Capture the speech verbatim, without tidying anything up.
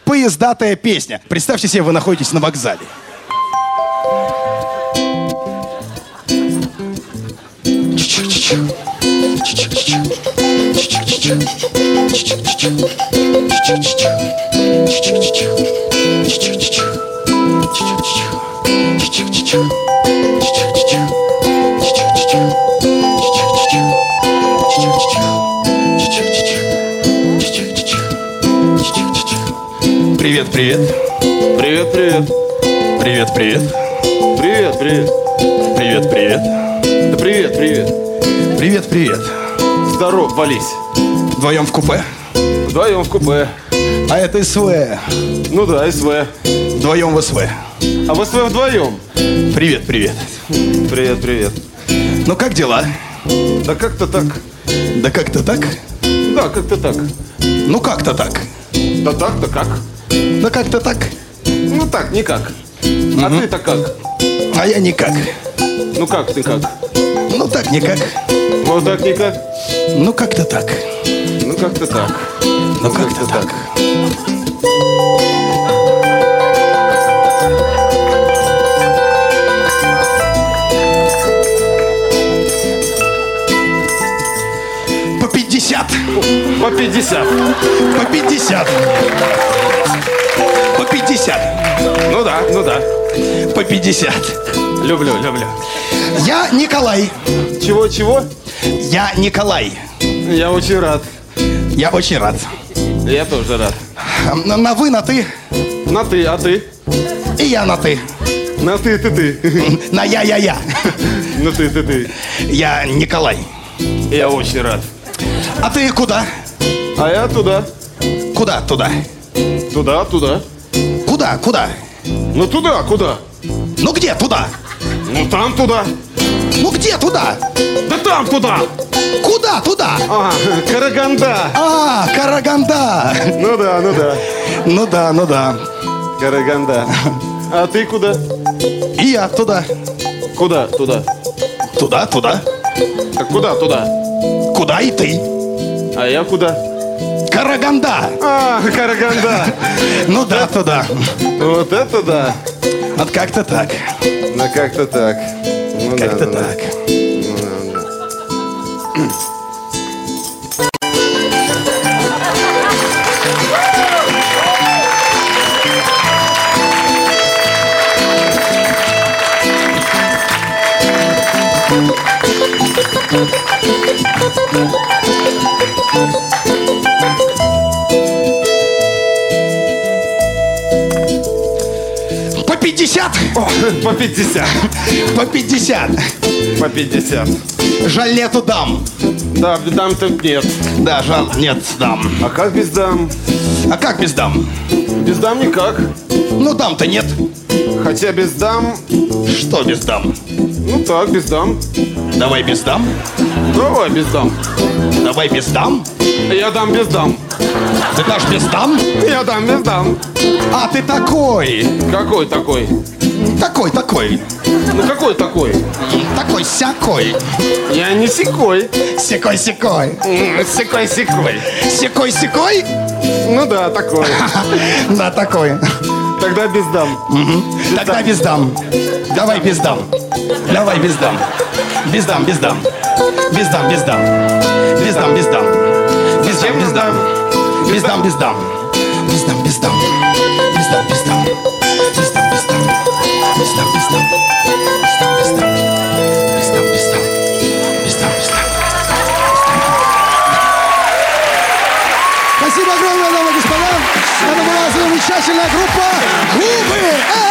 поездатая песня. Представьте себе, вы находитесь на вокзале. Привет, привет. Привет, привет. Привет, привет. Привет, привет. Привет, привет. Да привет, привет. Привет, привет. Здоров, вались. Вдвоем в купе? Вдвоем в купе. А это СВ. Ну да, СВ. Вдвоем в СВ. А в СВ вдвоем. Привет, привет. Привет, привет. Ну как дела? Да как-то так. Да как-то так? Да, как-то так. Ну как-то так? Да так-то как? Да как-то так? Ну так, никак. А Мгм. ты-то как? А я никак. Ну как ты как? Ну так никак. Вот так никак? Ну как-то так. Ну как-то так. Ну как-то так. По пятьдесят. По пятьдесят. По пятьдесят. По пятьдесят. Ну да, ну да. По пятьдесят. Люблю, люблю. Я Николай. Чего-чего? Я Николай. Я очень рад. Я очень рад. Я тоже рад. На, на вы, на ты. На ты, а ты? И я на ты. На ты, ты, ты. На я-я-я. Ну ты, ты, ты. Я Николай. Я очень рад. А ты куда? А я туда. Куда туда? Туда, туда. Куда, куда? Ну туда, куда? Ну где туда? Ну там туда. Ну где туда? Да там туда. Куда туда? А, Караганда. А, Караганда. Ну да, ну да. Ну да, ну да. Караганда. А ты куда? И я туда. Куда туда? Туда, туда. Так куда туда? Куда и ты? А я куда? Караганда. А, Караганда. Ну да, туда. Вот это да. Вот как-то так. Ну как-то так. Ну, Как-то да, ну, так. Да. Ну, да, да. По пятьдесят. О, по пятьдесят. По пятьдесят. По пятьдесят. Жаль, нету дам. Да, дам-то нет. Да, жаль, нет дам. А как без дам? А как без дам? Без дам никак. Ну, дам-то нет. Хотя без дам... Что без дам? Ну так, без дам. Давай без дам. Давай без дам. Давай без дам. Я дам без дам. Ты дашь без дам? Я дам без дам. А ты такой. Какой такой? Такой, такой. Ну какой такой? Такой сякой. Я не секой. Секой, секой. Секой, секой. Секой, секой? Ну да, такой. Да, такой. Тогда без дам. Без Тогда дам. без дам. Давай без дам. Давай без дам. Без дам, без дам. Без дам, без дам. Без дам, без дам. Без дам, без дам. Без дам, без дам. Без дам, без дам. Без дам, без дам. Без дам, без дам. Без дам, без дам. Без дам, без дам. Без дам, без дам. Без дам, без дам. Спасибо огромное, дамы и господа. Это была замечательная группа Губы.